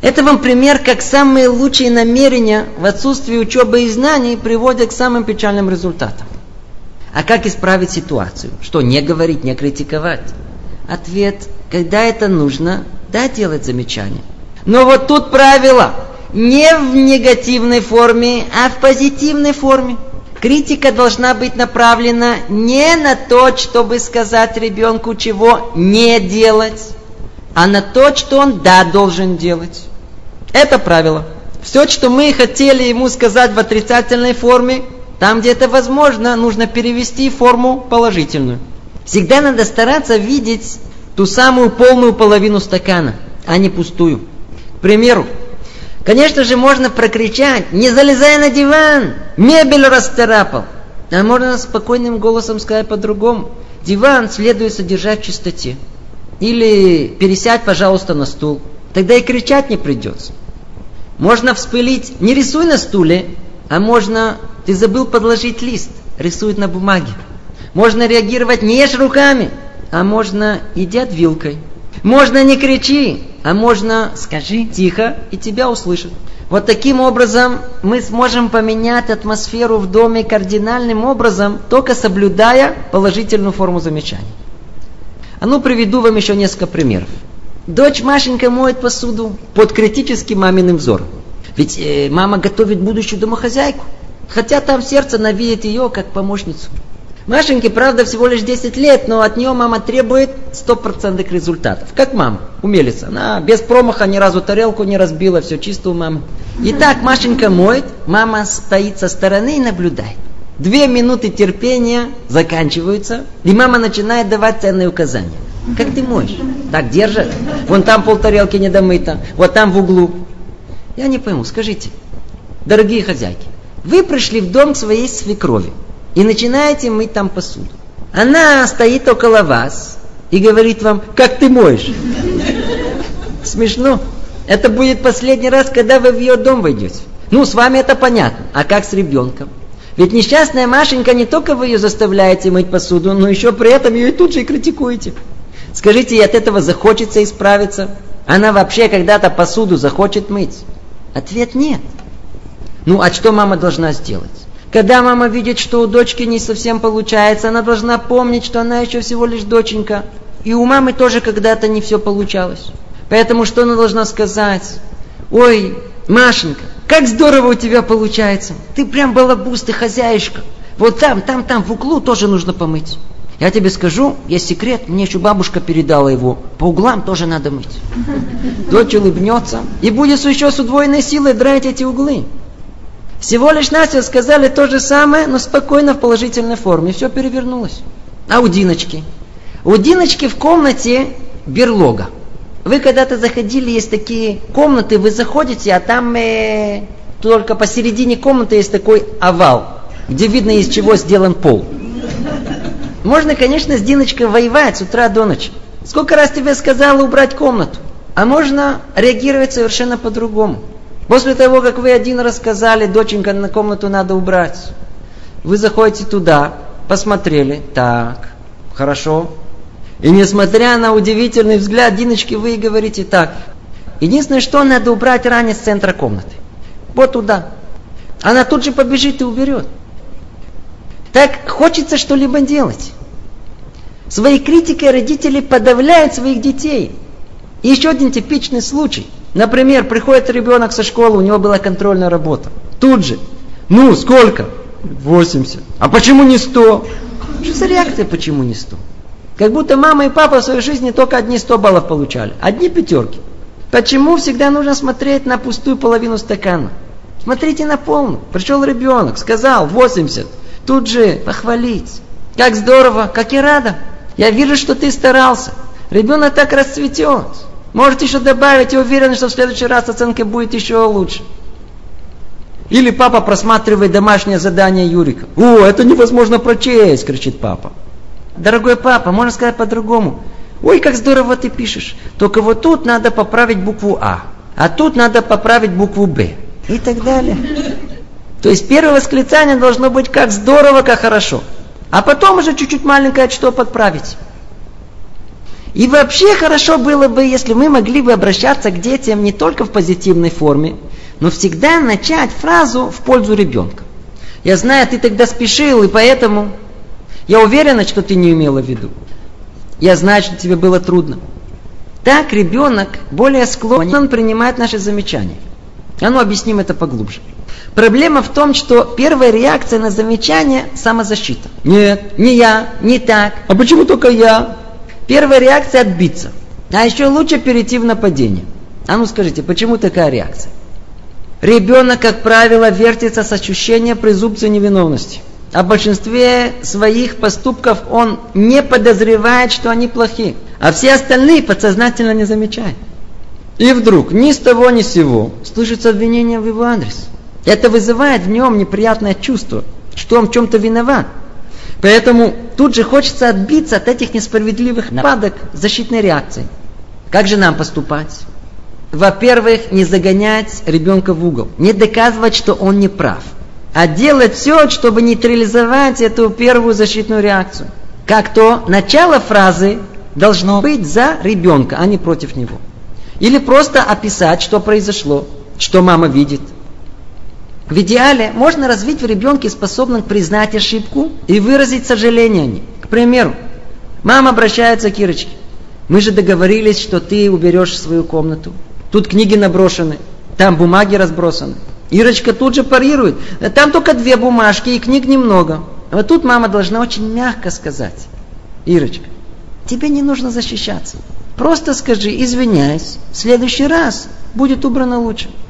Это вам пример, как самые лучшие намерения в отсутствии учебы и знаний приводят к самым печальным результатам. А как исправить ситуацию? Что, не говорить, не критиковать? Ответ, когда это нужно, да, делать замечания. Но вот тут правило, не в негативной форме, а в позитивной форме. Критика должна быть направлена не на то, чтобы сказать ребенку, чего не делать, а на то, что он да должен делать. Это правило. Все, что мы хотели ему сказать в отрицательной форме, там, где это возможно, нужно перевести в форму положительную. Всегда надо стараться видеть ту самую полную половину стакана, а не пустую. К примеру, конечно же, можно прокричать: не залезай на диван, мебель расцарапал. А можно спокойным голосом сказать по-другому: диван следует содержать в чистоте. Или пересядь, пожалуйста, на стул. Тогда и кричать не придется. Можно вспылить: не рисуй на стуле, а можно: ты забыл подложить лист, рисует на бумаге. Можно реагировать: не ешь руками, а можно: едят вилкой. Можно: не кричи, а можно: скажи тихо, и тебя услышат. Вот таким образом мы сможем поменять атмосферу в доме кардинальным образом, только соблюдая положительную форму замечаний. А ну, приведу вам еще несколько примеров. Дочь Машенька моет посуду под критическим маминым взором. Ведь мама готовит будущую домохозяйку, хотя там сердце она видит ее как помощницу. Машеньке, правда, всего лишь 10 лет, но от нее мама требует 100% результатов. Как мама, умелица. Она без промаха ни разу тарелку не разбила, все чисто у мамы. Итак, Машенька моет, мама стоит со стороны и наблюдает. 2 минуты терпения заканчиваются, и мама начинает давать ценные указания. Как ты моешь? Так держат. Вон там полтарелки недомыто, вот там в углу. Я не пойму, скажите, дорогие хозяйки, вы пришли в дом к своей свекрови и начинаете мыть там посуду. Она стоит около вас и говорит вам: как ты моешь? Смешно. Это будет последний раз, когда вы в ее дом войдете. Ну, с вами это понятно. А как с ребенком? Ведь несчастная Машенька, не только вы ее заставляете мыть посуду, но еще при этом ее и тут же и критикуете. Скажите, ей от этого захочется исправиться? Она вообще когда-то посуду захочет мыть? Ответ нет. Ну, а что мама должна сделать? Когда мама видит, что у дочки не совсем получается, она должна помнить, что она еще всего лишь доченька. И у мамы тоже когда-то не все получалось. Поэтому что она должна сказать? Ой, Машенька, как здорово у тебя получается. Ты прям балабус, ты хозяюшка. Вот там, в углу тоже нужно помыть. Я тебе скажу, есть секрет, мне еще бабушка передала его. По углам тоже надо мыть. Дочь улыбнется и будет еще с удвоенной силой драть эти углы. Всего лишь навсего сказали то же самое, но спокойно в положительной форме. Все перевернулось. А у Диночки? У Диночки в комнате берлога. Вы когда-то заходили, есть такие комнаты, вы заходите, а там только посередине комнаты есть такой овал, где видно, из чего сделан пол. Можно, конечно, с Диночкой воевать с утра до ночи. Сколько раз тебе сказала убрать комнату? А можно реагировать совершенно по-другому. После того, как вы один раз сказали: доченька, на комнату надо убрать, вы заходите туда, посмотрели, так, хорошо. И несмотря на удивительный взгляд Диночки, вы говорите: так, единственное, что надо убрать ранее с центра комнаты. Вот туда. Она тут же побежит и уберет. Так хочется что-либо делать. Своей критикой родители подавляют своих детей. И еще один типичный случай. Например, приходит ребенок со школы, у него была контрольная работа. Тут же: ну, сколько? 80. А почему не 100? Что за реакция, почему не 100? Как будто мама и папа в своей жизни только одни 100 баллов получали. Одни 5. Почему всегда нужно смотреть на пустую половину стакана? Смотрите на полную. Пришел ребенок, сказал 80. Тут же похвалить. Как здорово, как я рада. Я вижу, что ты старался. Ребенок так расцветет. Можете еще добавить, я уверен, что в следующий раз оценка будет еще лучше. Или папа просматривает домашнее задание Юрика. О, это невозможно прочесть, кричит папа. Дорогой папа, можно сказать по-другому. Ой, как здорово ты пишешь. Только вот тут надо поправить букву А тут надо поправить букву Б. И так далее. То есть первое восклицание должно быть: как здорово, как хорошо. А потом уже чуть-чуть маленькое что подправить. И вообще хорошо было бы, если мы могли бы обращаться к детям не только в позитивной форме, но всегда начать фразу в пользу ребенка. Я знаю, ты тогда спешил, и поэтому я уверена, что ты не имела в виду. Я знаю, что тебе было трудно. Так ребенок более склонен принимать наши замечания. А ну, объясним это поглубже. Проблема в том, что первая реакция на замечание – самозащита. Нет, не я, не так. А почему только я? Первая реакция – отбиться. А еще лучше перейти в нападение. А ну скажите, почему такая реакция? Ребенок, как правило, вертится с ощущением презумпции невиновности. О большинстве своих поступков он не подозревает, что они плохи. А все остальные подсознательно не замечают. И вдруг, ни с того ни с сего, слышится обвинение в его адрес. Это вызывает в нем неприятное чувство, что он в чем-то виноват. Поэтому тут же хочется отбиться от этих несправедливых нападок защитной реакции. Как же нам поступать? Во-первых, не загонять ребенка в угол, не доказывать, что он не прав, а делать все, чтобы нейтрализовать эту первую защитную реакцию. Как то начало фразы должно быть за ребенка, а не против него. Или просто описать, что произошло, что мама видит. В идеале можно развить в ребенке способность признать ошибку и выразить сожаление о ней. К примеру, мама обращается к Ирочке. Мы же договорились, что ты уберешь свою комнату. Тут книги наброшены, там бумаги разбросаны. Ирочка тут же парирует. Там только 2 бумажки и книг немного. Вот тут мама должна очень мягко сказать: Ирочка, тебе не нужно защищаться. Просто скажи: извиняюсь, в следующий раз будет убрано лучше.